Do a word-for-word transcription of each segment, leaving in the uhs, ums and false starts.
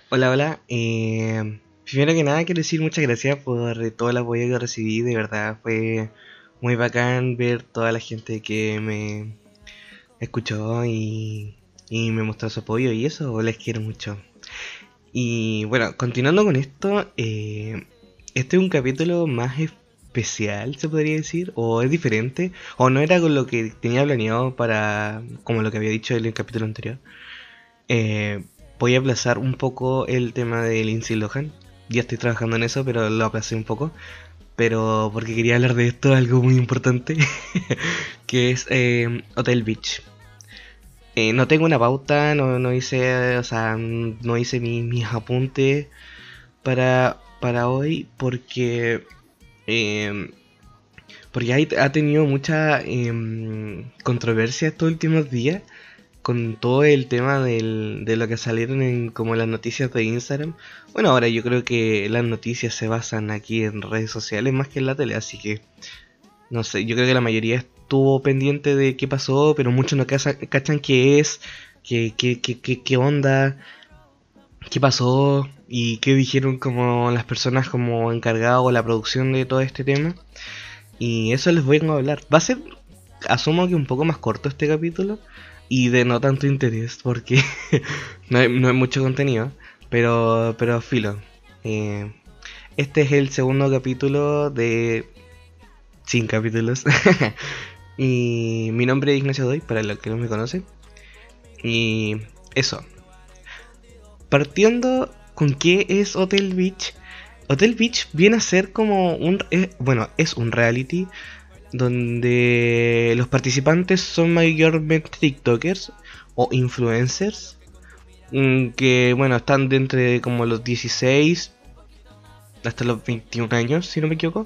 Hola, hola. Eh, primero que nada quiero decir muchas gracias por todo el apoyo que recibí. De verdad fue muy bacán ver toda la gente que me escuchó y, y me mostró su apoyo y eso, les quiero mucho. Y bueno, continuando con esto, eh, este es un capítulo más especial, se podría decir, o es diferente, o no era con lo que tenía planeado para, como lo que había dicho en el capítulo anterior. Eh, Voy a aplazar un poco el tema de Lindsay Lohan. Ya estoy trabajando en eso, pero lo aplacé un poco. Pero porque quería hablar de esto, algo muy importante, que es eh, Hotel Beach. Eh, no tengo una pauta, no, no hice, o sea, no hice mi- mis apuntes para, para hoy porque, eh, porque hay- ha tenido mucha em, controversia estos últimos días con todo el tema del, de lo que salieron en como las noticias de Instagram. Bueno, ahora yo creo que las noticias se basan aquí en redes sociales más que en la tele, así que no sé, yo creo que la mayoría estuvo pendiente de qué pasó, pero muchos no caza- cachan qué es, qué, qué, qué, qué, qué onda, qué pasó y qué dijeron como las personas como encargadas o la producción de todo este tema. Y eso les voy a hablar. Va a ser, asumo que un poco más corto este capítulo y de no tanto interés porque no hay, no hay mucho contenido, pero, pero filo. Eh, este es el segundo capítulo de sin capítulos. Y mi nombre es Ignacio Doy, para los que no me conocen. Y eso. Partiendo con qué es Hotel Beach. Hotel Beach viene a ser como un... eh, bueno, es un reality donde los participantes son mayormente TikTokers o influencers. mm, Que bueno, están de entre como los dieciséis hasta los veintiún años, si no me equivoco.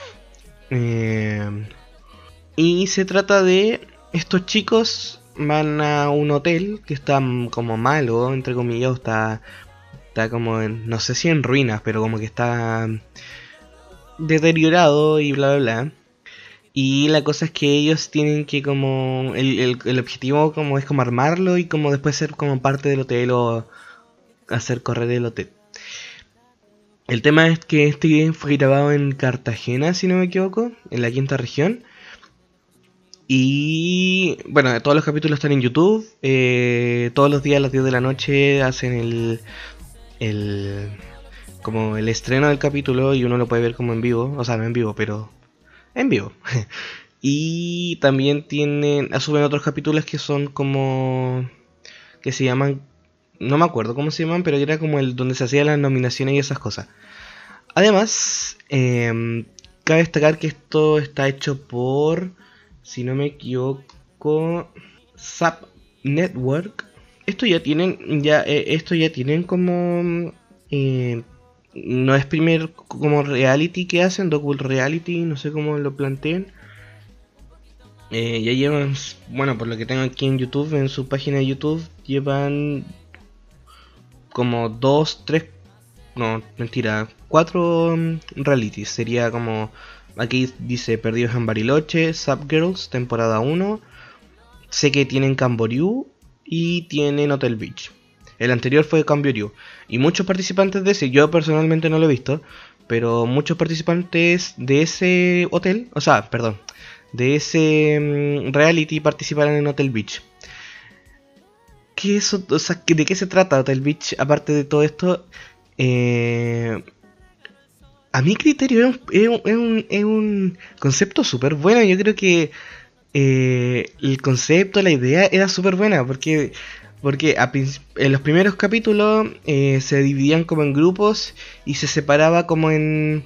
Eh, y se trata de estos chicos van a un hotel que está mm, como malo, entre comillas, o está, está como en, no sé si en ruinas, pero como que está deteriorado y bla bla bla. Y la cosa es que ellos tienen que como, el, el, el objetivo como es como armarlo y como después ser como parte del hotel o hacer correr el hotel. El tema es que este fue grabado en Cartagena, si no me equivoco, en la quinta región. Y bueno, todos los capítulos están en YouTube. Eh, todos los días a las diez de la noche hacen el, el como el estreno del capítulo y uno lo puede ver como en vivo, o sea, no en vivo, pero en vivo. Y también tienen, suben otros capítulos que son como que se llaman, no me acuerdo cómo se llaman, pero era como el donde se hacían las nominaciones y esas cosas. Además, eh, cabe destacar que esto está hecho por, si no me equivoco, Zap Network. Esto ya tienen, ya, eh, esto ya tienen como, eh, no es primer como reality que hacen, docu reality, no sé cómo lo planteen. Eh, ya llevan, bueno, por lo que tengo aquí en YouTube, en su página de YouTube, llevan como dos, tres, no, mentira, cuatro mm, realities. Sería como, aquí dice Perdidos en Bariloche, Subgirls, temporada uno. Sé que tienen Camboriú y tienen Hotel Beach. El anterior fue Camboriú. Y muchos participantes de ese, yo personalmente no lo he visto, pero muchos participantes de ese hotel, o sea, perdón, de ese mm, reality participaron en Hotel Beach. ¿Qué es, o sea, ¿de qué se trata Hotel Beach? Aparte de todo esto, eh, a mi criterio es un, es un, es un, es un concepto súper bueno. Yo creo que eh, el concepto, la idea era súper buena porque, porque a en los primeros capítulos eh, se dividían como en grupos y se separaba como en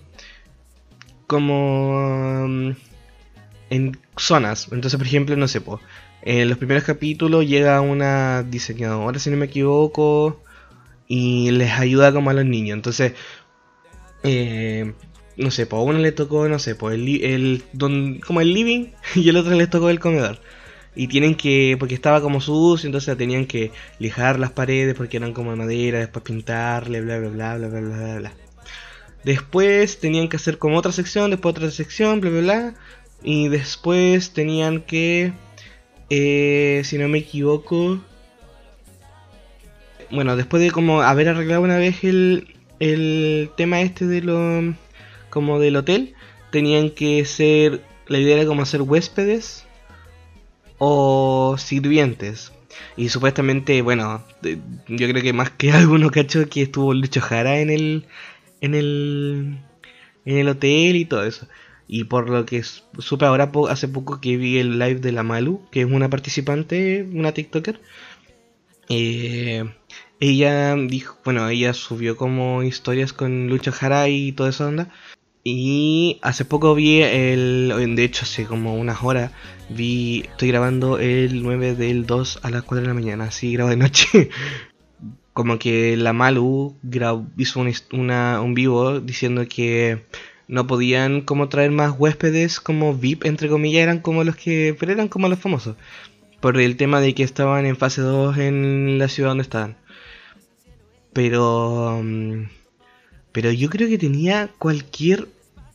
como mm, en zonas. Entonces, por ejemplo, no sé, po, en los primeros capítulos llega una diseñadora, si no me equivoco, y les ayuda como a los niños. Entonces, eh, no sé, pues a uno le tocó, no sé, pues el, el don, como el living y el otro les tocó el comedor. Y tienen que, porque estaba como sucio, entonces tenían que lijar las paredes porque eran como de madera, después pintarle, bla bla bla bla bla bla bla. bla. Después tenían que hacer como otra sección, después otra sección, bla bla bla. Y después tenían que, eh, si no me equivoco, bueno, después de como haber arreglado una vez el, el tema este de lo, como del hotel, tenían que ser, la idea era como ser huéspedes o sirvientes. Y supuestamente, bueno, de- yo creo que más que alguno cacho que estuvo Lucho Jara en el, en el, en el hotel y todo eso. Y por lo que s- supe ahora, po- hace poco que vi el live de la Malu, que es una participante, una TikToker. eh, Ella dijo, bueno, ella subió como historias con Lucho Jara y toda esa onda. Y hace poco vi el, de hecho hace como unas horas, vi, estoy grabando el nueve del dos a las cuatro de la mañana, así grabo de noche. Como que la Malu gra- hizo un, est- una, un vivo diciendo que no podían como traer más huéspedes como V I P, entre comillas, eran como los que, pero eran como los famosos, por el tema de que estaban en fase dos en la ciudad donde estaban. Pero, mm, pero yo creo que tenía cualquier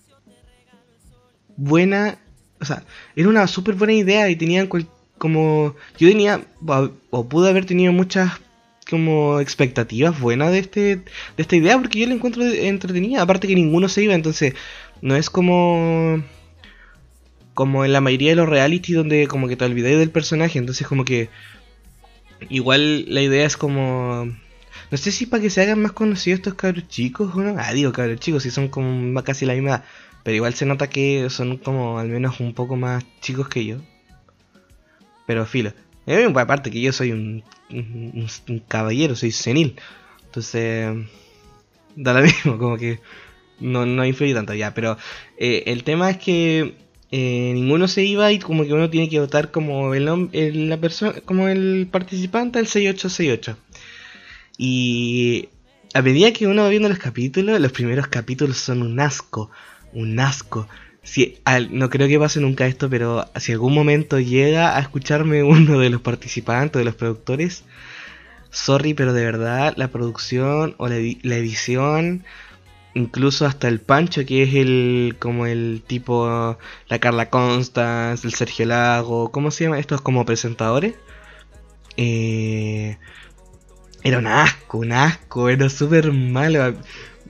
buena, o sea, era una súper buena idea y tenían cual- como, yo tenía, o, o pude haber tenido muchas como expectativas buenas de este, de esta idea porque yo la encuentro entretenida, aparte que ninguno se iba, entonces no es como como en la mayoría de los reality donde como que te olvidáis del personaje, entonces como que igual la idea es como, no sé si para que se hagan más conocidos estos cabros chicos o no. Ah, digo cabros chicos, si son como más casi la misma edad. Pero igual se nota que son como al menos un poco más chicos que yo. Pero filo. Eh, aparte que yo soy un, un, un caballero, soy senil. Entonces, da lo mismo, como que no, no influye tanto ya. Pero eh, el tema es que eh, ninguno se iba y como que uno tiene que votar como el, nom- el- la persona, como el participante del seis ocho seis ocho. Y a medida que uno va viendo los capítulos, los primeros capítulos son un asco, un asco. Si, al- no creo que pase nunca esto, pero si algún momento llega a escucharme uno de los participantes, de los productores, sorry, pero de verdad la producción o la, edi- la edición, incluso hasta el Pancho, que es el como el tipo, la Carla Constance, el Sergio Lago, ¿cómo se llama? Estos como presentadores. Eh, Era un asco, un asco, era súper malo. A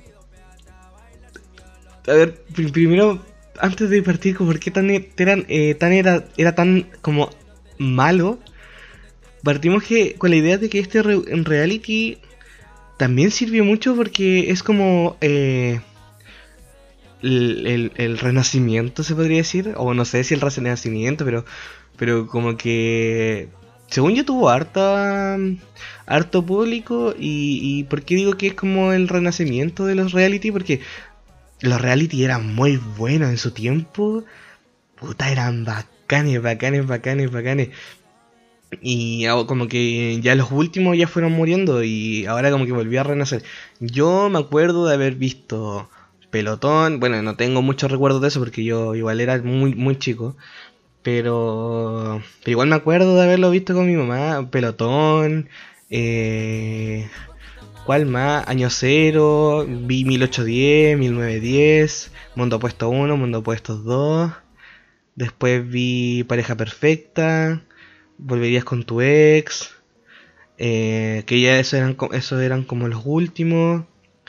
ver, pri- primero, antes de partir, ¿por qué tan, e- eran, eh, tan era, era tan como malo? Partimos que con la idea de que este re- en reality también sirvió mucho porque es como eh, el, el- el renacimiento, se podría decir. O no sé si el renacimiento, pero, pero como que según yo tuvo harta, harto público. Y, y ¿por qué digo que es como el renacimiento de los reality? Porque los reality eran muy buenos en su tiempo. Puta, eran bacanes, bacanes, bacanes, bacanes. Y ahora como que ya los últimos ya fueron muriendo y ahora como que volvió a renacer. Yo me acuerdo de haber visto Pelotón. Bueno, no tengo muchos recuerdos de eso porque yo igual era muy, muy chico. Pero, pero igual me acuerdo de haberlo visto con mi mamá. Pelotón. Eh, ¿Cuál más? Año Cero, vi mil ochocientos diez, mil novecientos diez, Mundo Opuesto uno, Mundo Opuesto dos. Después vi Pareja Perfecta, Volverías con tu ex, eh, que ya esos eran, co- esos eran como los últimos.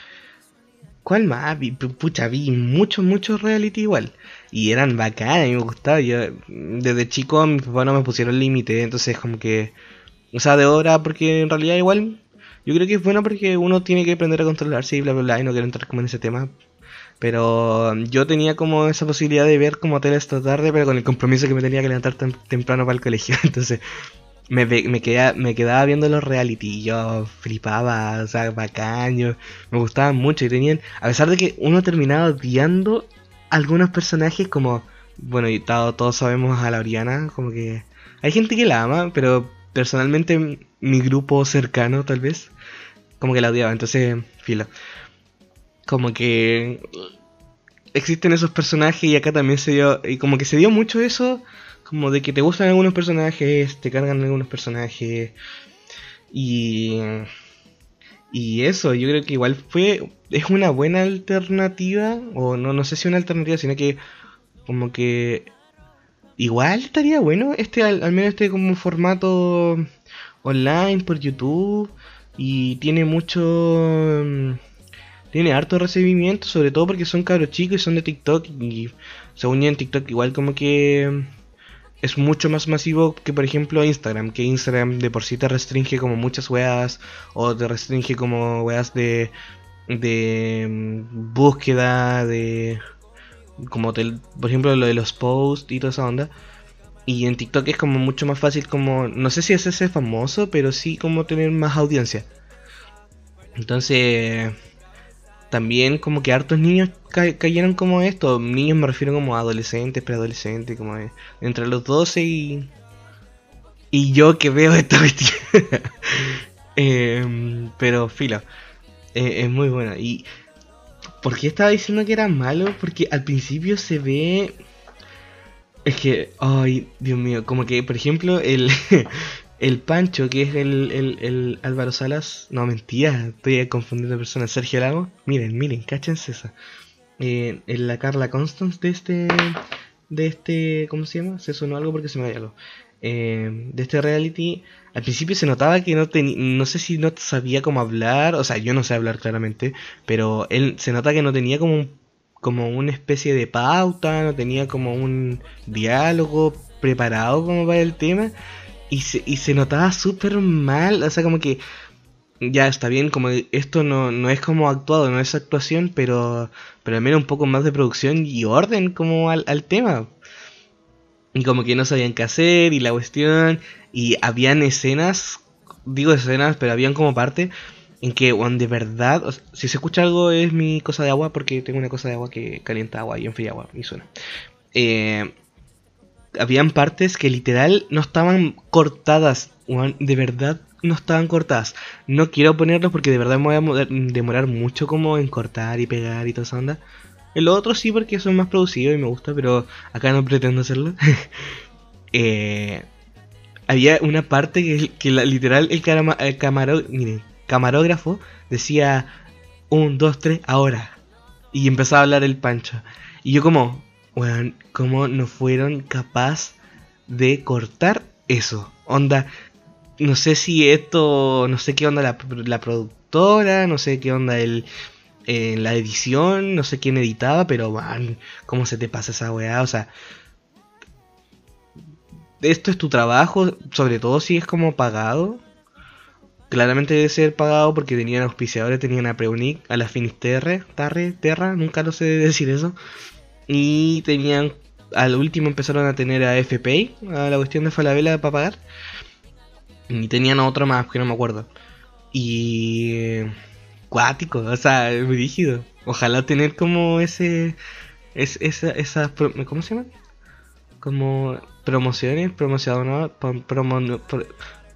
¿Cuál más? Vi, pu- pucha, vi muchos, muchos reality igual. Y eran bacanas, a mí me gustaba. Yo, desde chico mis papás no me pusieron límite, entonces como que o sea, de hora, porque en realidad igual yo creo que es bueno porque uno tiene que aprender a controlarse y bla bla bla, y no quiero entrar como en ese tema. Pero yo tenía como esa posibilidad de ver como tele esta tarde, pero con el compromiso que me tenía que levantar tan temprano para el colegio. Entonces me, ve- me, quedaba, me quedaba viendo los reality y yo flipaba, o sea, bacán, yo- me gustaban mucho y tenían, a pesar de que uno terminaba odiando algunos personajes como, bueno, y to- todos sabemos a la Oriana, como que hay gente que la ama, pero personalmente mi grupo cercano tal vez, como que la odiaba, entonces, filo. Como que existen esos personajes y acá también se dio, y como que se dio mucho eso, como de que te gustan algunos personajes, te cargan algunos personajes, y, y eso, yo creo que igual fue, es una buena alternativa, o no, no sé si una alternativa, sino que como que igual estaría bueno este, al, al menos este como formato online por YouTube, y tiene mucho... mm, tiene harto recibimiento, sobre todo porque son cabros chicos y son de TikTok. Y según yo en TikTok igual como que es mucho más masivo que por ejemplo Instagram. Que Instagram de por sí te restringe como muchas weas. O te restringe como weas de, de mm, búsqueda, de... Como te- por ejemplo lo de los posts y toda esa onda. Y en TikTok es como mucho más fácil como... No sé si hacerse famoso, pero sí como tener más audiencia. Entonces... También como que hartos niños ca- cayeron como esto. Niños me refiero como a adolescentes, preadolescentes, como de- entre los doce y... Y yo que veo esta cuestión. Em, pero filo, eh, es muy buena. ¿Y por qué estaba diciendo que era malo? Porque al principio se ve... Es que, ay, Dios mío, como que, por ejemplo, el, el Pancho, que es el, el, el Álvaro Salas, no, mentira, estoy confundiendo personas, Sergio Lago, miren, miren, cáchense esa. Eh, en la Carla Constance de este, de este, ¿cómo se llama? Se sonó algo porque se me había algo. Eh, de este reality, al principio se notaba que no tenía, no sé si no sabía cómo hablar, o sea, yo no sé hablar claramente, pero él se nota que no tenía como un, como una especie de pauta, no tenía como un diálogo preparado como para el tema, y se, y se notaba súper mal, o sea, como que ya está bien, como esto no, no es como actuado, no es actuación, pero, pero al menos un poco más de producción y orden como al, al tema. Y como que no sabían qué hacer y la cuestión. Y habían escenas, digo escenas, pero habían como parte en que, bueno, de verdad, o sea, si se escucha algo es mi cosa de agua porque tengo una cosa de agua que calienta agua y enfría agua y suena. Eh, Habían partes que literal no estaban cortadas, weón, de verdad no estaban cortadas. No quiero ponerlos porque de verdad me voy a mo- demorar mucho como en cortar y pegar y toda esa onda. El otro sí porque son más producidos y me gusta, pero acá no pretendo hacerlo. Eh, Había una parte que, que la- literal el, carama- el camaro- miren, camarógrafo decía un, dos, tres, ahora. Y empezaba a hablar el Pancho. Y yo como, weón, ¿cómo no fueron capaz de cortar eso? Onda, no sé si esto, no sé qué onda la, la productora, no sé qué onda el, eh, la edición, no sé quién editaba, pero man, ¿cómo se te pasa esa weá? O sea, esto es tu trabajo, sobre todo si es como pagado. Claramente debe ser pagado porque tenían auspiciadores, tenían a Preunic, a la Finisterre, Tarre, Terra, nunca lo sé decir eso. Y tenían, al último empezaron a tener a F P I, a la cuestión de Falabella para pagar. Y tenían a otro más, que no me acuerdo. Y... eh, cuático, o sea, rígido. Ojalá tener como ese... Es, esa, esas... pro- ¿Cómo se llama? Como promociones, promocionador, prom- promo, pro-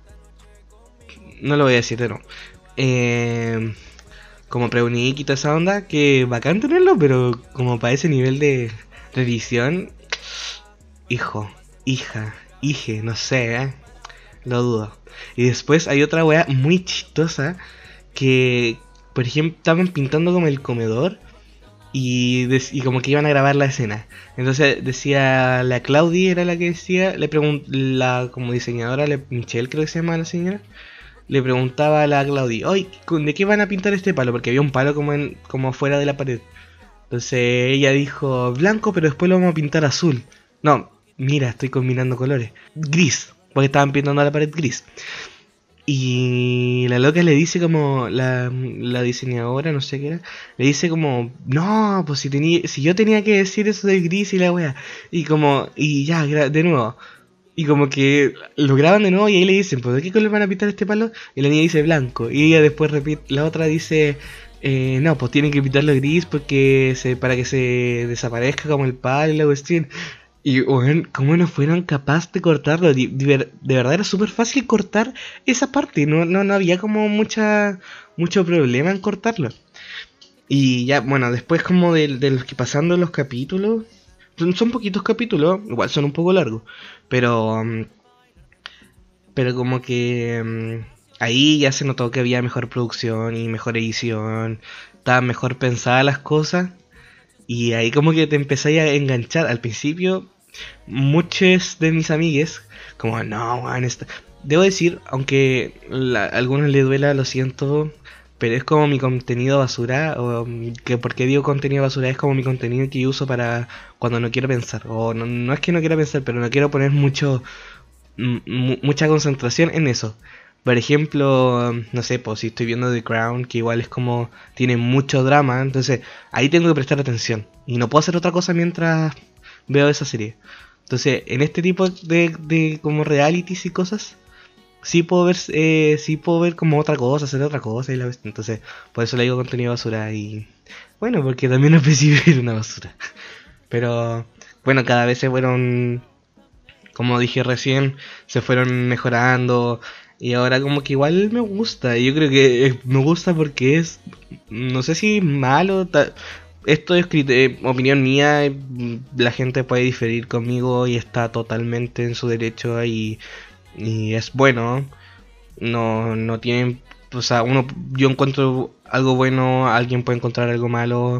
no lo voy a decir de no. Eh, Como Preunic y toda esa onda, que bacán tenerlo, pero como para ese nivel de revisión, hijo, hija, hije, no sé, ¿eh? Lo dudo. Y después hay otra wea muy chistosa que, por ejemplo, estaban pintando como el comedor y, des- y como que iban a grabar la escena. Entonces decía, la Claudie era la que decía, le pregun la como diseñadora, le- Michelle creo que se llama la señora, le preguntaba a la Claudie, oye, ¿de qué van a pintar este palo? Porque había un palo como en, como fuera de la pared. Entonces ella dijo, blanco, pero después lo vamos a pintar azul. No, mira, estoy combinando colores. Gris, porque estaban pintando la pared gris. Y la loca le dice como, la, la diseñadora, no sé qué era, le dice como, no, pues si tenía, si yo tenía que decir eso del gris y la wea. Y como, y ya, gra- de nuevo. Y como que lo graban de nuevo y ahí le dicen, pues ¿de qué color van a pintar este palo? Y la niña dice blanco. Y ella después repite, la otra dice, eh, no, pues tienen que pintarlo gris porque se, para que se desaparezca como el palo y la cuestión. Y bueno, ¿cómo no fueron capaces de cortarlo? De, de ver- de verdad era súper fácil cortar esa parte, no, no, no había como mucha mucho problema en cortarlo. Y ya, bueno, después como de, de los que pasando los capítulos, son, son poquitos capítulos, igual son un poco largos, pero mm, pero como que mm, ahí ya se notó que había mejor producción y mejor edición, estaban mejor pensadas las cosas y ahí como que te empezáis a enganchar. Al principio muchos de mis amigues, como, no, man, esta... debo decir, aunque la- a algunos les duela, lo siento, pero es como mi contenido basura, o mm, que porque digo contenido basura, es como mi contenido que yo uso para cuando no quiero pensar, o no, no es que no quiera pensar, pero no quiero poner mucho m- mu- mucha concentración en eso. Por ejemplo, no sé, pues si estoy viendo The Crown, que igual es como tiene mucho drama, entonces ahí tengo que prestar atención y no puedo hacer otra cosa mientras veo esa serie. Entonces, en este tipo de, de como realities y cosas, sí puedo ver, eh, sí puedo ver como otra cosa, hacer otra cosa y la vez. Entonces, por eso le digo contenido basura y bueno, porque también no percibir una basura. Pero bueno, cada vez se fueron, como dije recién, se fueron mejorando y ahora como que igual me gusta. Yo creo que eh, me gusta porque es, no sé si malo, ta- esto es crit- eh, opinión mía, eh, la gente puede diferir conmigo y está totalmente en su derecho y, y es bueno. No, no tienen, o sea, uno, yo encuentro algo bueno, alguien puede encontrar algo malo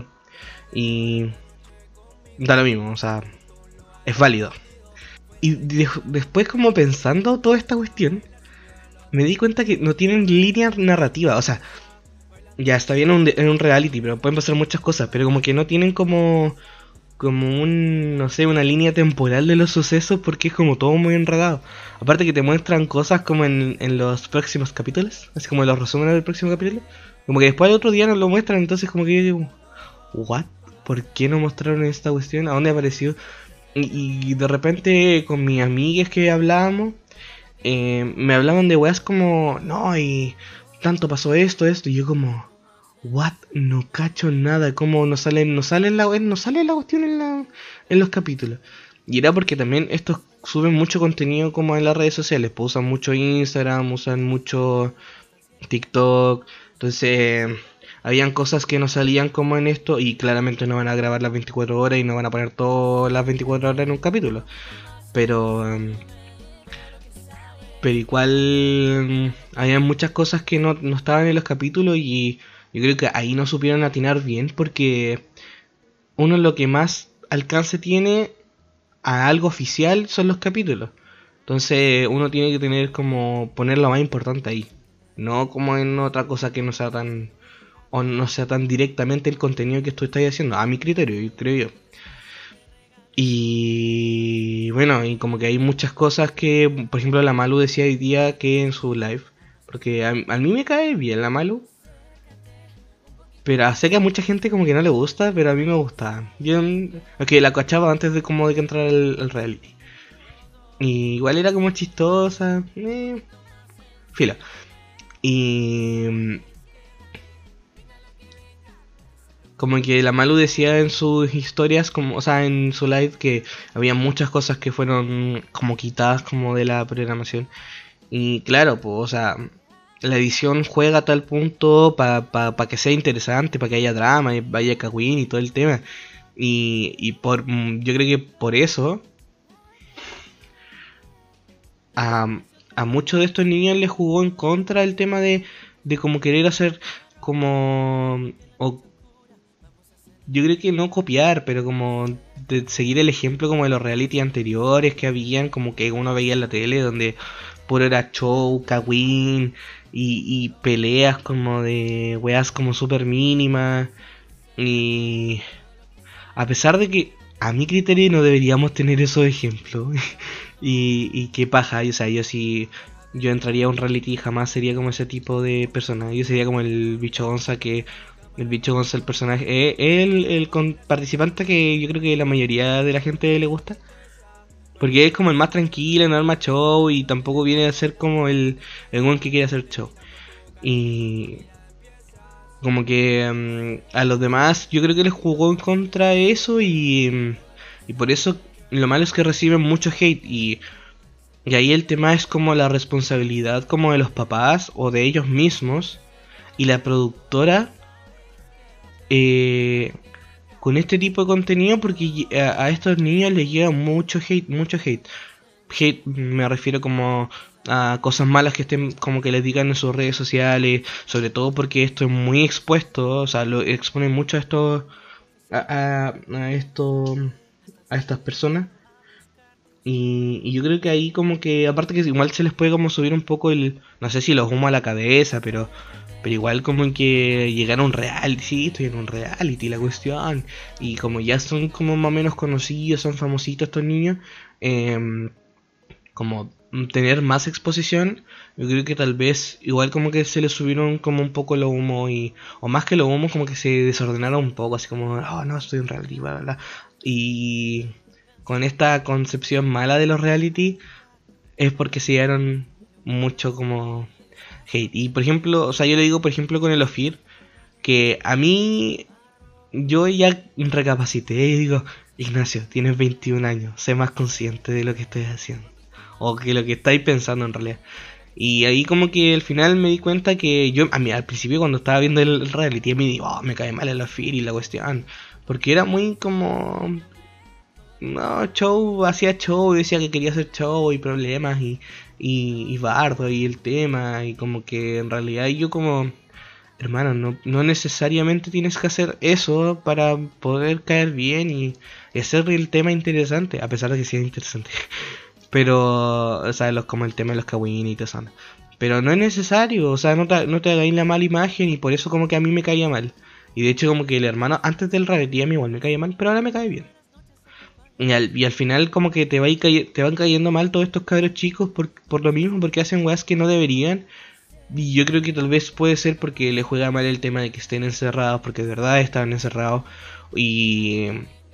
y da lo mismo, o sea, es válido. Y de- después como pensando toda esta cuestión, me di cuenta que no tienen línea narrativa. O sea, ya está bien en un, en un reality, pero pueden pasar muchas cosas. Pero como que no tienen como, como un, no sé, una línea temporal de los sucesos porque es como todo muy enredado. Aparte que te muestran cosas como en, en los próximos capítulos, así como en los resúmenes del próximo capítulo. Como que después al otro día nos lo muestran, entonces como que yo digo, ¿what? ¿Por qué no mostraron esta cuestión? ¿A dónde apareció? Y, y de repente con mis amigas que hablábamos, eh, me hablaban de weas como, no, y tanto pasó esto, esto, y yo como, what, no cacho nada, como no sale, no sale la, no sale la cuestión en, la, en los capítulos. Y era porque también estos suben mucho contenido como en las redes sociales, pues usan mucho Instagram, usan mucho TikTok, entonces habían cosas que no salían como en esto y claramente no van a grabar las veinticuatro horas y no van a poner todas las veinticuatro horas en un capítulo. Pero... Um, pero igual mm, había muchas cosas que no, no estaban en los capítulos y yo creo que ahí no supieron atinar bien porque uno lo que más alcance tiene a algo oficial son los capítulos. Entonces uno tiene que tener como poner lo más importante ahí, no como en otra cosa que no sea tan o no sea tan directamente el contenido que tú estás haciendo, a mi criterio, creo yo. Y bueno, y como que hay muchas cosas que, por ejemplo, la Malu decía hoy día que en su live, porque a, a mí me cae bien la Malu, pero sé que a mucha gente como que no le gusta, pero a mí me gusta. Yo, ok, la cachaba antes de como de que entrara el, el reality. Y igual era como chistosa, eh, fila. Y como que la Malu decía en sus historias, como, o sea, en su live, que había muchas cosas que fueron como quitadas como de la programación. Y claro, pues, o sea, la edición juega a tal punto para pa, pa que sea interesante, para que haya drama, y vaya Kawin y todo el tema. Y, y por mm, yo creo que por eso a, a muchos de estos niños les jugó en contra el tema de, de como querer hacer como... O, yo creo que no copiar, pero como de seguir el ejemplo como de los reality anteriores que habían, como que uno veía en la tele, donde puro era show, Kawin y, y peleas como de weas como super mínimas. Y a pesar de que a mi criterio no deberíamos tener esos ejemplos. y, y qué paja, o sea, yo si yo entraría a un reality jamás sería como ese tipo de persona. Yo sería como el bicho Gonza que el bicho Gonza, el personaje, eh, el, el con- participante que yo creo que la mayoría de la gente le gusta. Porque es como el más tranquilo, no arma show y tampoco viene a ser como el, el one que quiere hacer show. Y como que mm, a los demás yo creo que les jugó en contra de eso y, mm, y por eso lo malo es que reciben mucho hate y, y ahí el tema es como la responsabilidad como de los papás o de ellos mismos y la productora eh, con este tipo de contenido porque a, a estos niños les llega mucho hate, mucho hate. Hate me refiero como a cosas malas que estén como que les digan en sus redes sociales, sobre todo porque esto es muy expuesto, o sea, lo exponen mucho a esto a, a, a esto a estas personas Y, y yo creo que ahí como que, aparte que igual se les puede como subir un poco el, no sé si los humos a la cabeza, pero pero igual como que llegar a un reality, sí, estoy en un reality, la cuestión. Y como ya son como más o menos conocidos, son famositos estos niños, eh, como tener más exposición, yo creo que tal vez igual como que se les subieron como un poco los humos y, o más que los humos como que se desordenaron un poco, así como, oh no, estoy en reality, bla, bla, bla. Y con esta concepción mala de los reality es porque se dieron mucho como hate. Y por ejemplo, o sea, yo le digo por ejemplo con el Ofir, que a mí yo ya recapacité y digo, Ignacio, tienes veintiún años, sé más consciente de lo que estoy haciendo. O que lo que estáis pensando en realidad. Y ahí como que al final me di cuenta que yo, a mí al principio cuando estaba viendo el reality, me digo, oh, me cae mal el Ofir y la cuestión. Porque era muy como... No, show, hacía show, decía que quería hacer show y problemas y, y, y bardo y el tema. Y como que en realidad yo como... Hermano, no, no necesariamente tienes que hacer eso para poder caer bien y, y hacer el tema interesante, a pesar de que sea interesante. Pero, o sea, los, como el tema de los kawin y todo eso. Pero no es necesario, o sea, no te, no te hagáis la mala imagen y por eso como que a mí me caía mal. Y de hecho como que el hermano antes del reality a mí igual me caía mal, pero ahora me cae bien. Y al, y al final como que te, va te van cayendo mal todos estos cabros chicos por, por lo mismo, porque hacen weas que no deberían. Y yo creo que tal vez puede ser porque le juega mal el tema de que estén encerrados, porque de verdad están encerrados. Y,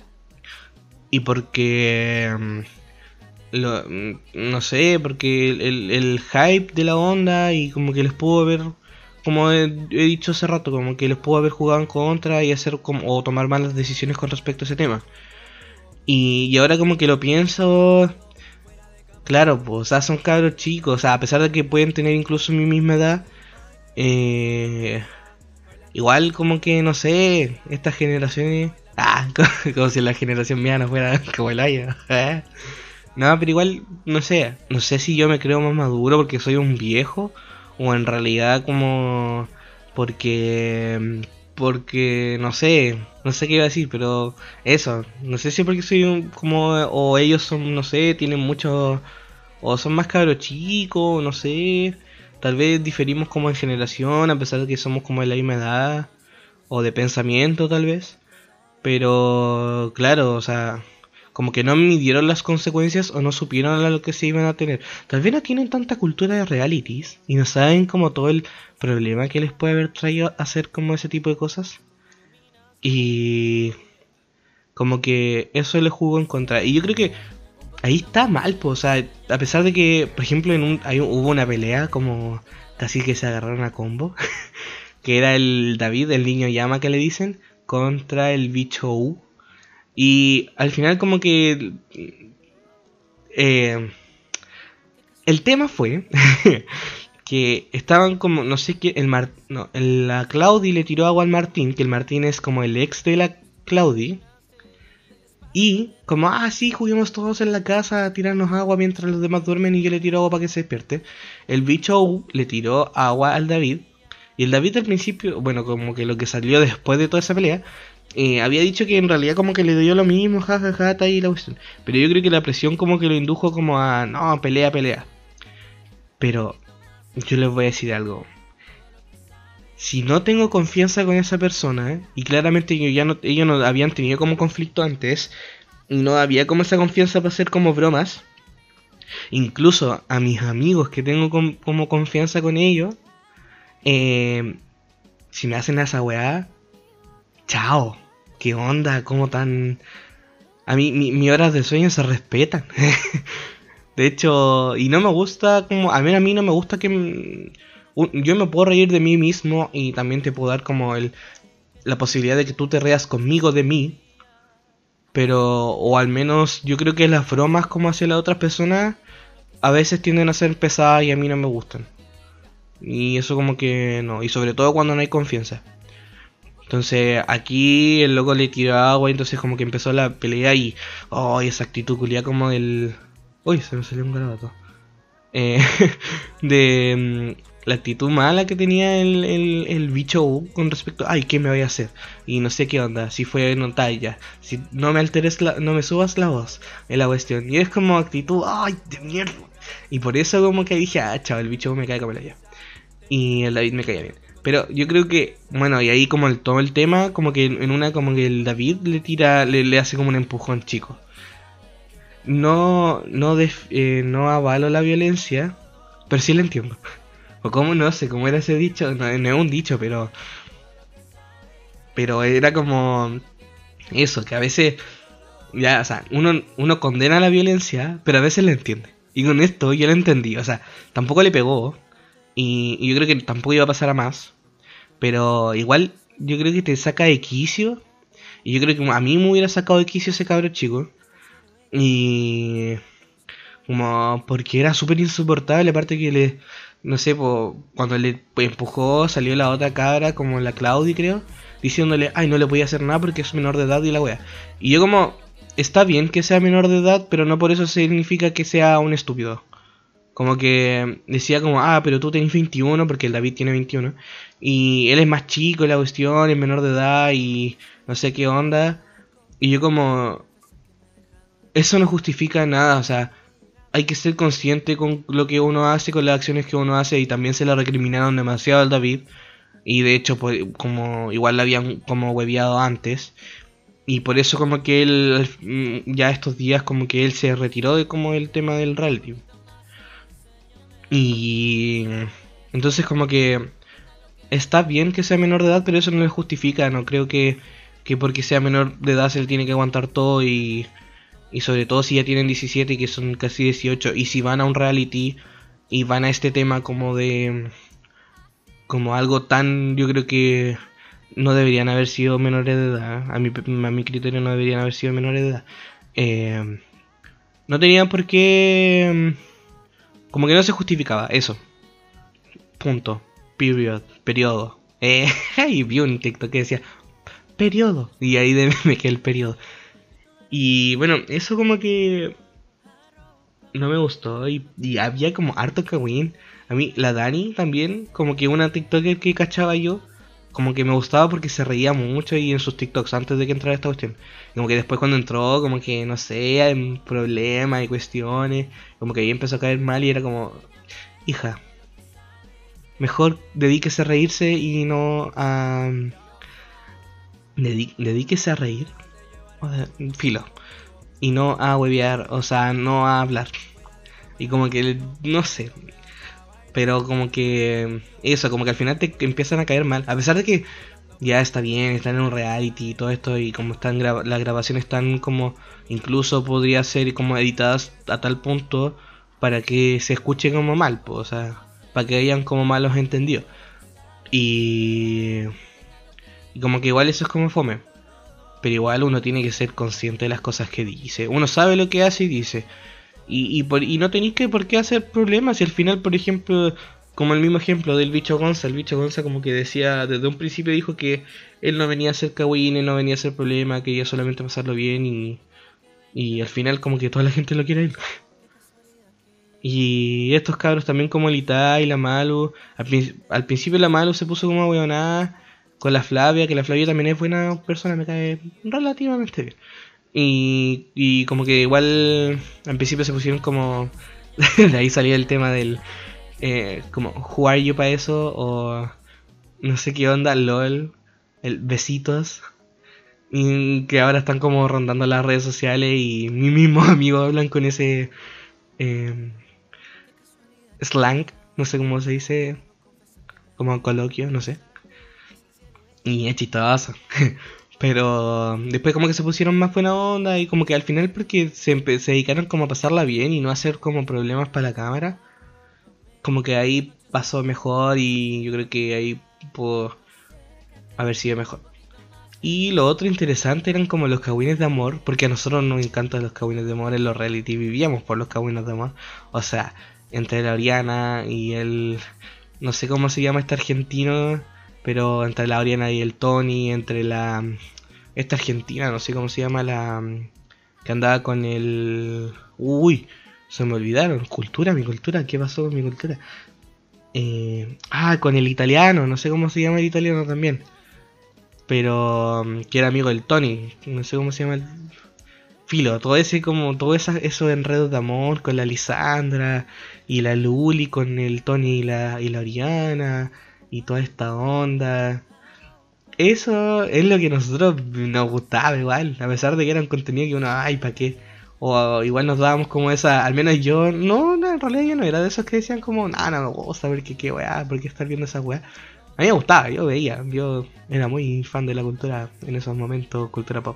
y porque... Lo, no sé, porque el, el, el hype de la onda y como que les pudo haber, como he, he dicho hace rato, como que les pudo haber jugado en contra y hacer como, o tomar malas decisiones con respecto a ese tema. Y, y ahora como que lo pienso, claro, pues, o sea, son cabros chicos, o sea, a pesar de que pueden tener incluso mi misma edad, eh, igual como que, no sé, estas generaciones, ah, como, como si la generación mía no fuera como el año, ¿eh? No, pero igual, no sé, no sé si yo me creo más maduro porque soy un viejo o en realidad como porque porque no sé, no sé qué iba a decir, pero eso, no sé si porque soy un, como o ellos son, no sé, tienen mucho o son más cabros chicos, no sé, tal vez diferimos como en generación a pesar de que somos como de la misma edad o de pensamiento tal vez, pero claro, o sea, como que no midieron las consecuencias o no supieron a lo que se iban a tener. Tal vez no tienen tanta cultura de realities y no saben como todo el problema que les puede haber traído hacer como ese tipo de cosas. Y como que eso les jugó en contra. Y yo creo que ahí está mal, pues, o sea, a pesar de que, por ejemplo, en un, hay, hubo una pelea como casi que se agarraron a combo, que era el David, el niño llama que le dicen, contra el bicho U. Y al final como que eh, el tema fue que estaban como, no sé qué, el Mar, no, el, la Claudi le tiró agua al Martín, que el Martín es como el ex de la Claudi. Y como, ah, sí, juguemos todos en la casa a tirarnos agua mientras los demás duermen y yo le tiro agua para que se despierte. El bicho le tiró agua al David. Y el David al principio, bueno, como que lo que salió después de toda esa pelea, eh, había dicho que en realidad como que le dio lo mismo, jajaja, ja, ja, y la cuestión. Pero yo creo que la presión como que lo indujo como a, no, pelea, pelea. Pero yo les voy a decir algo. Si no tengo confianza con esa persona, ¿eh? Y claramente yo ya no, ellos no habían tenido como conflicto antes, y no había como esa confianza para hacer como bromas, incluso a mis amigos que tengo com, como confianza con ellos, eh, si me hacen esa weá, chao, qué onda, como tan... A mí, mi, mis horas de sueño se respetan. De hecho, y no me gusta como... A mí, a mí no me gusta que... Yo me puedo reír de mí mismo y también te puedo dar como el, la posibilidad de que tú te reas conmigo de mí. Pero, o al menos yo creo que las bromas como hacia las otras personas a veces tienden a ser pesadas y a mí no me gustan. Y eso como que no, y sobre todo cuando no hay confianza. Entonces aquí el loco le tiró agua y entonces como que empezó la pelea y... Oh, esa actitud culia como del... Uy, se me salió un garabato. Eh, de... la actitud mala que tenía el, el, el bicho U con respecto a, ay, ¿qué me voy a hacer? Y no sé qué onda, si fue no talla, si no me alteres la, no me subas la voz, es la cuestión. Y es como actitud, ay, de mierda. Y por eso como que dije, ah, chaval, el bicho U me cae como la ya. Y el David me caía bien. Pero yo creo que, bueno, y ahí como el, todo el tema, como que en una como que el David le tira, le, le hace como un empujón chico. No, no, def, eh, no avalo la violencia, pero sí la entiendo. O como no sé, cómo era ese dicho, no, no es un dicho, pero pero era como eso, que a veces ya, o sea, uno, uno condena la violencia, pero a veces la entiende. Y con esto yo la entendí, o sea, tampoco le pegó, y, y yo creo que tampoco iba a pasar a más, pero igual yo creo que te saca de quicio, y yo creo que a mí me hubiera sacado de quicio ese cabro chico, y como porque era súper insoportable, aparte que le, no sé, po, cuando le empujó salió la otra cabra, como la Claudia creo, diciéndole, ay, no le voy a hacer nada porque es menor de edad y la wea. Y yo como, está bien que sea menor de edad, pero no por eso significa que sea un estúpido. Como que decía como, ah, pero tú tenés veintiuno porque el David tiene veintiuno. Y él es más chico, la cuestión, es menor de edad y no sé qué onda. Y yo como, eso no justifica nada, o sea, hay que ser consciente con lo que uno hace, con las acciones que uno hace, y también se le recriminaron demasiado al David, y de hecho pues, como igual la habían como hueviado antes, y por eso como que él mm, ya estos días como que él se retiró de como el tema del reality. Y entonces como que está bien que sea menor de edad, pero eso no le justifica, no creo que, que porque sea menor de edad se le tiene que aguantar todo. Y Y sobre todo si ya tienen diecisiete y que son casi dieciocho. Y si van a un reality y van a este tema como de... Como algo tan... Yo creo que no deberían haber sido menores de edad. A mi, a mi criterio no deberían haber sido menores de edad. Eh, no tenían por qué... Como que no se justificaba. Eso. Punto. Period. Periodo. Eh, y vi un TikTok que decía... Periodo. Y ahí de, me quedé el periodo. Y bueno, eso como que no me gustó. Y, y había como harto cagüín. A mí, la Dani también, como que una TikToker que cachaba yo, como que me gustaba porque se reía mucho y en sus TikToks antes de que entrara esta cuestión. Como que después cuando entró, como que no sé, hay problemas y cuestiones, como que ahí empezó a caer mal y era como, hija, mejor dedíquese a reírse y no a... Dedí- dedíquese a reír. O sea, filo. Y no a huevear, o sea, no a hablar. Y como que, no sé, pero como que eso, como que al final te empiezan a caer mal. A pesar de que ya está bien, están en un reality y todo esto, y como están gra las grabaciones están como, incluso podría ser como editadas a tal punto para que se escuche como mal, pues, o sea, para que hayan como malos entendidos. Y, y como que igual eso es como fome. Pero igual uno tiene que ser consciente de las cosas que dice. Uno sabe lo que hace y dice. Y, y, por, y no tenéis que por qué hacer problemas. Y al final, por ejemplo, como el mismo ejemplo del bicho Gonza. El bicho Gonza como que decía, desde un principio dijo que él no venía a hacer cagüines, no venía a hacer problemas, quería solamente pasarlo bien. Y, y al final como que toda la gente lo quiere a él. Y estos cabros también como el Ita y la Malu. Al, al principio la Malu se puso como huevonada con la Flavia, que la Flavia también es buena persona, me cae relativamente bien. Y, y como que igual al principio se pusieron como... de ahí salía el tema del... Eh, como, who are you para eso? O no sé qué onda, LOL, el besitos. Y que ahora están como rondando las redes sociales y mi mismo amigo hablan con ese... Eh, slang, no sé cómo se dice, como coloquio, no sé. Y es chistoso. Pero después como que se pusieron más buena onda y como que al final porque se, se dedicaron como a pasarla bien y no hacer como problemas para la cámara. Como que ahí pasó mejor y yo creo que ahí pudo haber sido mejor. Y lo otro interesante eran como los cagüines de amor, porque a nosotros nos encantan los cagüines de amor en los reality, vivíamos por los cagüines de amor. O sea, entre la Oriana y el... no sé cómo se llama este argentino, pero entre la Oriana y el Tony, entre la... esta argentina, no sé cómo se llama, la... que andaba con el... Uy, se me olvidaron, cultura, mi cultura, ¿qué pasó con mi cultura? Eh, ah, con el italiano, no sé cómo se llama el italiano también. Pero mm, que era amigo del Tony, no sé cómo se llama el filo, todo ese como todo esa, esos enredos de amor con la Lisandra y la Luli con el Tony y la y la Oriana y toda esta onda. Eso es lo que a nosotros nos gustaba igual, a pesar de que era un contenido que uno, ay, ¿para qué? O igual nos dábamos como esa, al menos yo, no, no, en realidad yo no era de esos que decían como, no, no me gusta, ver qué, qué weá, por qué estar viendo esa weá. A mí me gustaba, yo veía, yo era muy fan de la cultura en esos momentos, cultura pop.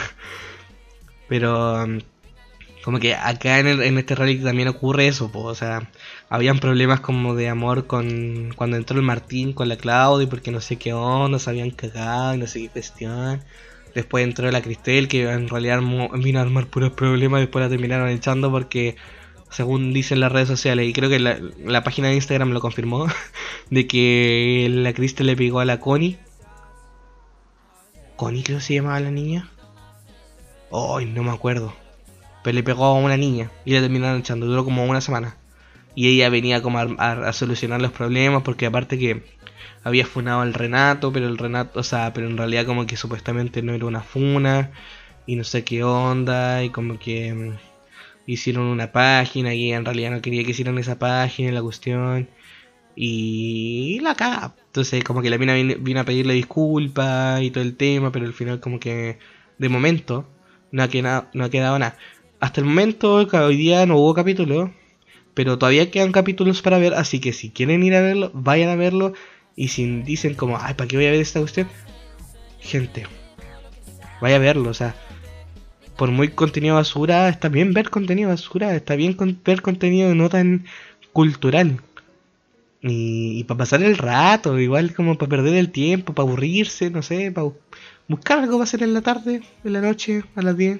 Pero um, como que acá en, el, en este reality también ocurre eso, po, o sea, habían problemas como de amor con cuando entró el Martín con la Claudia, porque no sé qué onda, se habían cagado y no sé qué cuestión. Después entró la Cristel, que en realidad armó, vino a armar puros problemas y después la terminaron echando porque, según dicen las redes sociales, y creo que la, la página de Instagram lo confirmó, de que la Cristel le pegó a la Connie. ¿Connie creo que se llamaba la niña? Ay, no me acuerdo. Pero le pegó a una niña y la terminaron echando, duró como una semana. Y ella venía como a, a, a solucionar los problemas porque aparte que había funado al Renato, pero el Renato, o sea, pero en realidad como que supuestamente no era una funa y no sé qué onda y como que mm, hicieron una página y ella en realidad no quería que hicieran esa página, la cuestión y la caga. Entonces como que la mina vino, vino a pedirle disculpas y todo el tema, pero al final como que de momento no ha quedado, no ha quedado nada. Hasta el momento, hoy día no hubo capítulo, pero todavía quedan capítulos para ver, así que si quieren ir a verlo, vayan a verlo. Y si dicen como, ay, ¿para qué voy a ver esta cuestión? Gente, vaya a verlo, o sea, por muy contenido basura, está bien ver contenido basura, está bien con ver contenido no tan cultural. Y, y para pasar el rato, igual como para perder el tiempo, para aburrirse, no sé, para buscar algo para hacer en la tarde, en la noche, a las diez.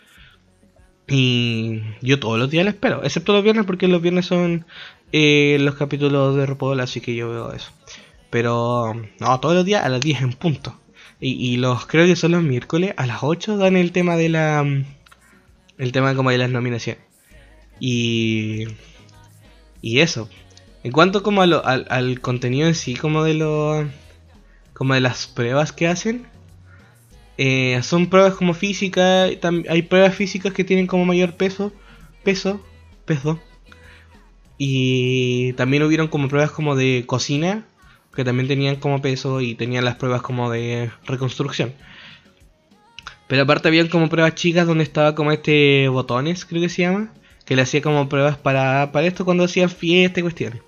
Y yo todos los días la espero, excepto los viernes porque los viernes son eh, los capítulos de RuPaul, así que yo veo eso. Pero no, todos los días a las diez en punto. Y, y los creo que son los miércoles a las ocho dan el tema de la el tema como de las nominaciones. Y y eso. En cuanto como a lo, al, al contenido en sí como de lo como de las pruebas que hacen, eh, son pruebas como física, hay pruebas físicas que tienen como mayor peso, peso, peso. Y también hubieron como pruebas como de cocina, que también tenían como peso, y tenían las pruebas como de reconstrucción. Pero aparte habían como pruebas chicas donde estaba como este botones, creo que se llama, que le hacía como pruebas para, para esto cuando hacían fiesta y cuestiones.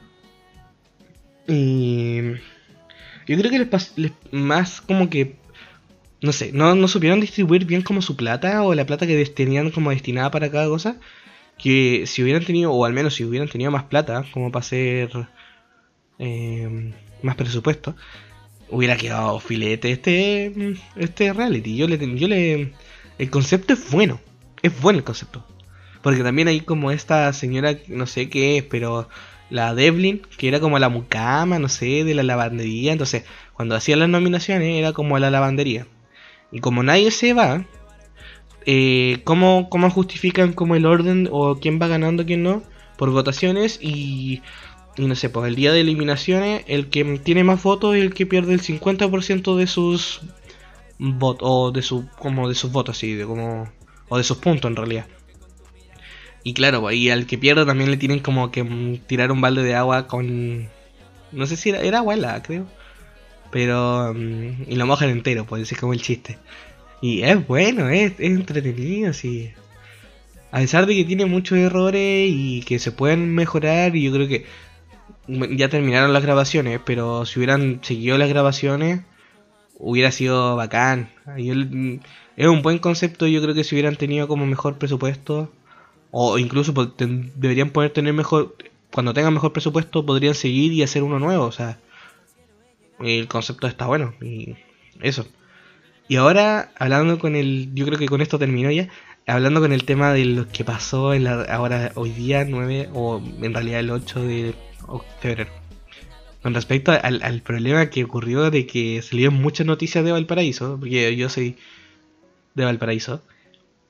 Y yo creo que les, pas, les más como que no sé, no, no supieron distribuir bien como su plata o la plata que tenían como destinada para cada cosa. Que si hubieran tenido, o al menos si hubieran tenido más plata, como para hacer eh, más presupuesto, hubiera quedado filete este este reality. Yo le, yo le, el concepto es bueno, es bueno el concepto, porque también hay como esta señora, no sé qué es, pero la Devlin, que era como la mucama, no sé, de la lavandería. Entonces, cuando hacían las nominaciones, era como la lavandería. Y como nadie se va, eh, ¿cómo, ¿cómo justifican como el orden o quién va ganando, quién no? Por votaciones y, y no sé, pues el día de eliminaciones, el que tiene más votos es el que pierde el cincuenta por ciento de sus votos, o de su, como de sus votos, sí, de como, o de sus puntos en realidad. Y claro, pues, y al que pierde también le tienen como que mm, tirar un balde de agua con, no sé si era, era agua helada, creo. Pero, um, y lo mojan entero, pues ese es como el chiste. Y es bueno, es, es entretenido, sí. A pesar de que tiene muchos errores y que se pueden mejorar, y yo creo que ya terminaron las grabaciones, pero si hubieran seguido las grabaciones, hubiera sido bacán. Yo, es un buen concepto, yo creo que si hubieran tenido como mejor presupuesto, o incluso ten, deberían poder tener mejor, cuando tengan mejor presupuesto, podrían seguir y hacer uno nuevo, o sea. El concepto está bueno y eso. Y ahora, hablando con el... Yo creo que con esto terminó ya. Hablando con el tema de lo que pasó en la, ahora hoy día nueve o en realidad el ocho de febrero. Con respecto al, al problema que ocurrió de que salieron muchas noticias de Valparaíso, porque yo soy de Valparaíso.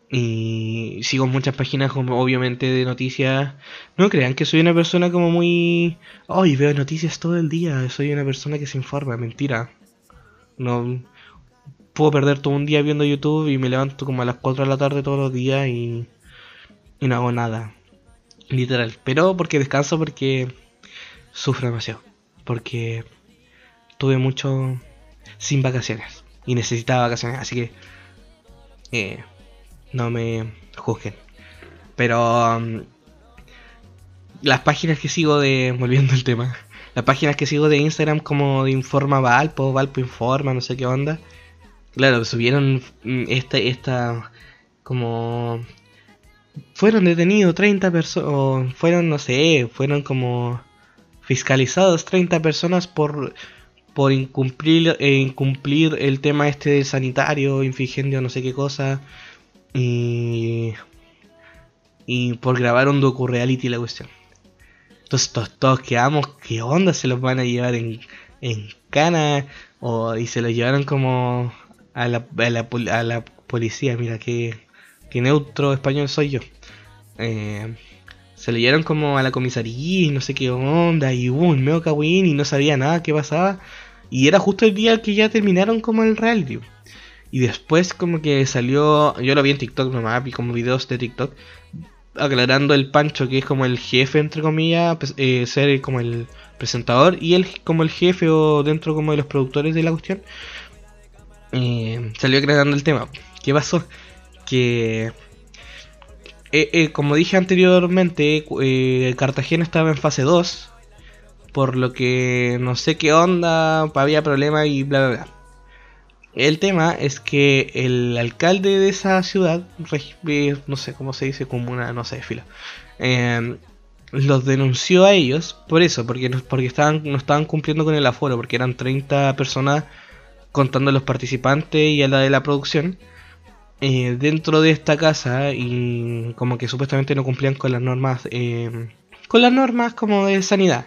Y sigo muchas páginas como obviamente de noticias. No crean que soy una persona como muy... Ay, veo noticias todo el día. Soy una persona que se informa. Mentira. No puedo perder todo un día viendo YouTube y me levanto como a las cuatro de la tarde todos los días y, y no hago nada. Literal. Pero porque descanso, porque sufro demasiado. Porque tuve mucho sin vacaciones. Y necesitaba vacaciones. Así que... Eh, no me juzguen. Pero um, las páginas que sigo de... Volviendo al tema. Las páginas que sigo de Instagram como de Informa Valpo, Valpo Informa, no sé qué onda. Claro, subieron esta... esta como... Fueron detenidos treinta personas... Fueron, no sé, fueron como... Fiscalizados treinta personas por... Por incumplir, eh, incumplir el tema este del sanitario, infringiendo no sé qué cosa. Y... Y por grabar un docu-reality la cuestión. Entonces todos, todos quedamos, ¿qué onda? ¿Se los van a llevar en, en cana? O, y se los llevaron como a la, a la, a la policía. Mira, qué, qué neutro español soy yo. Eh, se lo llevaron como a la comisaría y no sé qué onda. Y hubo un medio cagüín y no sabía nada qué pasaba. Y era justo el día que ya terminaron como el reality. Y después como que salió, yo lo vi en TikTok nomás, vi como videos de TikTok, aclarando el Pancho, que es como el jefe, entre comillas, pues, eh, ser como el presentador, y él como el jefe o dentro como de los productores de la cuestión, eh, salió aclarando el tema. ¿Qué pasó? Que, eh, eh, como dije anteriormente, eh, Cartagena estaba en fase dos, por lo que no sé qué onda, había problemas y bla bla bla. El tema es que el alcalde de esa ciudad, no sé cómo se dice, comuna, no sé, fila, eh, los denunció a ellos por eso, porque, no, porque estaban, no estaban cumpliendo con el aforo, porque eran treinta personas contando a los participantes y a la de la producción eh, dentro de esta casa, y como que supuestamente no cumplían con las normas, eh, con las normas como de sanidad.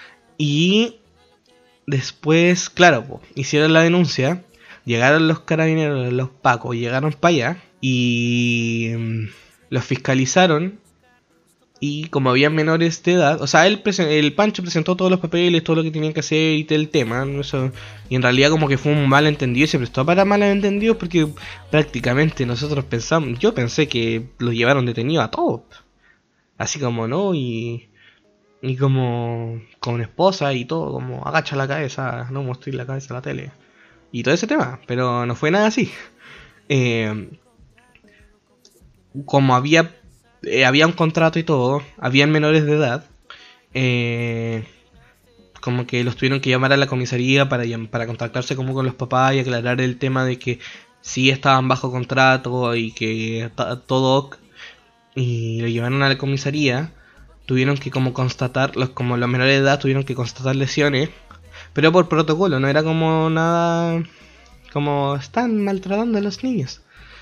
Y después, claro, po, hicieron la denuncia. Llegaron los carabineros, los pacos, llegaron para allá y um, los fiscalizaron. Y como habían menores de edad, o sea, él el Pancho presentó todos los papeles, todo lo que tenían que hacer y todo el tema, ¿no? Eso, y en realidad como que fue un malentendido, se prestó para malentendidos porque prácticamente nosotros pensamos, yo pensé que los llevaron detenidos a todos, así como no, y, y como con esposa y todo, como agacha la cabeza, no mostré la cabeza a la tele. Y todo ese tema, pero no fue nada así. Eh, como había eh, había un contrato y todo, habían menores de edad, eh, como que los tuvieron que llamar a la comisaría para, para contactarse como con los papás y aclarar el tema de que sí estaban bajo contrato y que todo, y lo llevaron a la comisaría. Tuvieron que como constatar, los, como los menores de edad tuvieron que constatar lesiones, pero por protocolo, no era como nada, como están maltratando a los niños.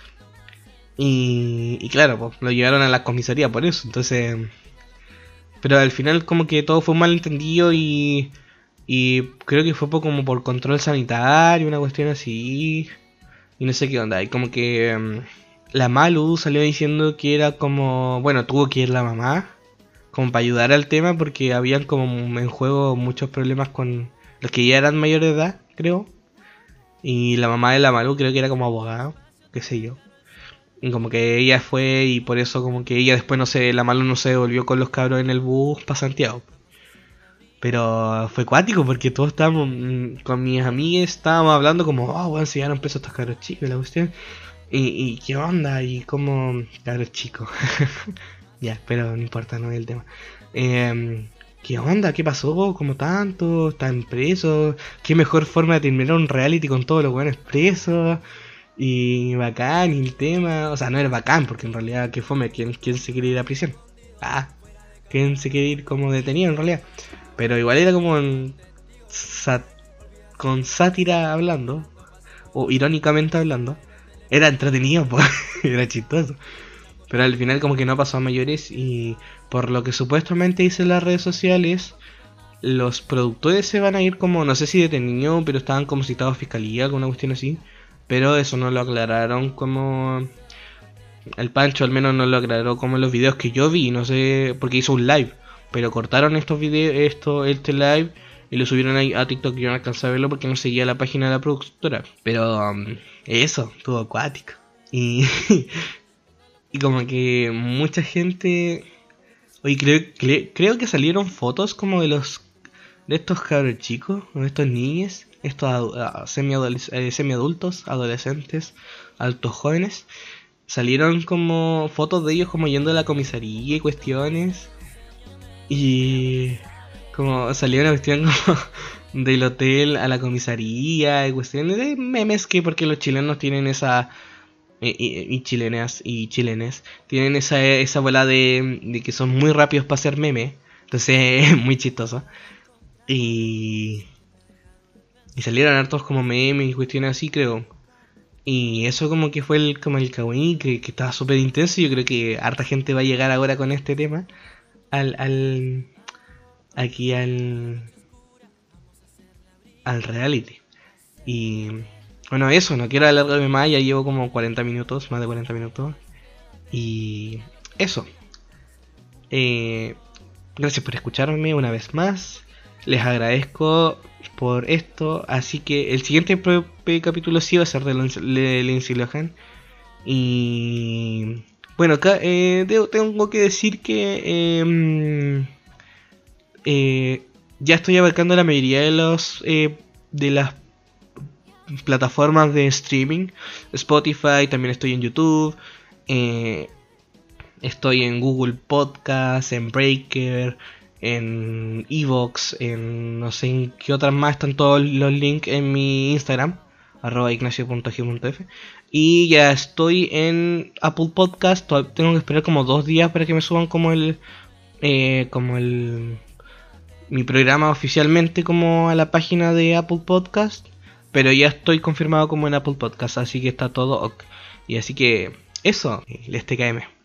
Y, y claro, pues, lo llevaron a la comisaría por eso, entonces... Pero al final como que todo fue un malentendido y... Y creo que fue por, como por control sanitario, una cuestión así. Y no sé qué onda, y como que... Um, la Malu salió diciendo que era como... Bueno, tuvo que ir la mamá, como para ayudar al tema, porque habían como en juego muchos problemas con... Los que ya eran mayores de edad, creo. Y la mamá de la Malu creo que era como abogada, qué sé yo. Y como que ella fue y por eso como que ella después no sé, la Malu no se devolvió con los cabros en el bus para Santiago. Pero fue cuático porque todos estábamos, con mis amigas estábamos hablando como, oh, bueno, si ya no empezó estos cabros chicos, la cuestión. Y, y qué onda, y como cabros chicos. Ya, pero no importa, no es el tema. Eh, ¿Qué onda? ¿Qué pasó? ¿Cómo tanto? ¿Están presos? ¿Qué mejor forma de terminar un reality con todos los buenos presos? Y bacán, y el tema... O sea, no era bacán, porque en realidad, ¿qué fome? ¿Quién, quién se quiere ir a prisión? Ah, ¿quién se quiere ir como detenido en realidad? Pero igual era como en sat con sátira hablando, o irónicamente hablando. Era entretenido, pues, era chistoso. Pero al final como que no pasó a mayores y por lo que supuestamente dicen las redes sociales, los productores se van a ir como, no sé si detenidos, pero estaban como citados a fiscalía, alguna cuestión así. Pero eso no lo aclararon como el Pancho al menos no lo aclaró como en los videos que yo vi, no sé, porque hizo un live, pero cortaron estos videos, esto, este live y lo subieron ahí a TikTok. Yo no alcancé a verlo porque no seguía la página de la productora, pero um, eso, estuvo acuático. Y, y como que mucha gente, oye, creo, cre- creo que salieron fotos como de los de estos cabros chicos, de estos niños, estos adu- ah, semi-adoles- eh, semi-adultos, adolescentes, altos jóvenes. Salieron como fotos de ellos como yendo a la comisaría y cuestiones. Y como salió una cuestión como del hotel a la comisaría y cuestiones de memes que porque los chilenos tienen esa... Y, y, y chilenas y chilenes tienen esa, esa bola de, de que son muy rápidos para hacer meme. Entonces es muy chistoso. Y, y salieron hartos como memes y cuestiones así, creo. Y eso como que fue el, como el Kawaii, que, que estaba súper intenso. Yo creo que harta gente va a llegar ahora con este tema al, al aquí al, al reality. Y bueno, eso, no quiero alargarme más, ya llevo como cuarenta minutos, más de cuarenta minutos. Y eso. Eh, Gracias por escucharme una vez más. Les agradezco por esto. Así que el siguiente pro- capítulo sí va a ser de Lin- de Lindsay Lohan. Y bueno, acá eh, debo- tengo que decir que eh, eh, ya estoy abarcando la mayoría de los eh, de las plataformas de streaming. Spotify, también estoy en YouTube. Eh, Estoy en Google Podcast, en Breaker, en Evox, en no sé en qué otras más. Están todos los links en mi Instagram, arroba ignacio punto g punto f. Y ya estoy en Apple Podcast. Tengo que esperar como dos días para que me suban como el... Eh, como el... mi programa oficialmente como a la página de Apple Podcast. Pero ya estoy confirmado como en Apple Podcast, así que está todo ok. Y así que eso, el S T K M.